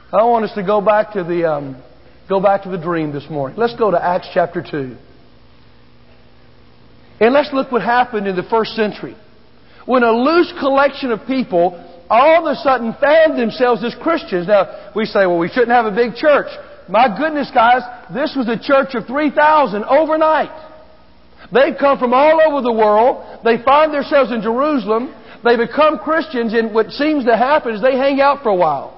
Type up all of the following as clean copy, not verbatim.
I want us to go back to the dream this morning. Let's go to Acts chapter 2. And let's look what happened in the first century. When a loose collection of people all of a sudden found themselves as Christians. Now, we say, well, we shouldn't have a big church. My goodness, guys, this was a church of 3,000 overnight. They've come from all over the world. They find themselves in Jerusalem. They become Christians, and what seems to happen is they hang out for a while.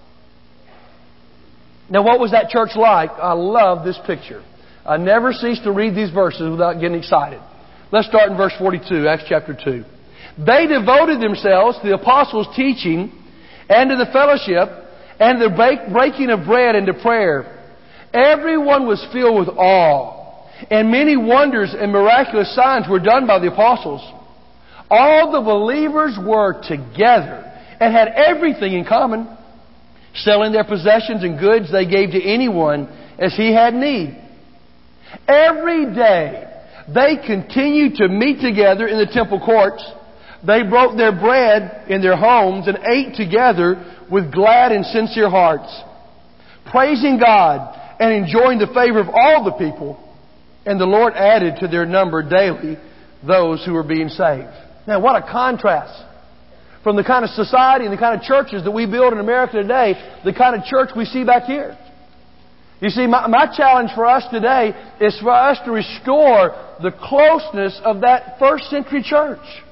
Now, what was that church like? I love this picture. I never cease to read these verses without getting excited. Let's start in verse 42, Acts chapter 2. They devoted themselves to the apostles' teaching and to the fellowship and the breaking of bread and to prayer. Everyone was filled with awe, and many wonders and miraculous signs were done by the apostles. All the believers were together and had everything in common. Selling their possessions and goods they gave to anyone as he had need. Every day they continued to meet together in the temple courts. They broke their bread in their homes and ate together with glad and sincere hearts, praising God and enjoying the favor of all the people. And the Lord added to their number daily those who were being saved. Now, what a contrast from the kind of society and the kind of churches that we build in America today, the kind of church we see back here. You see, my challenge for us today is for us to restore the closeness of that first century church.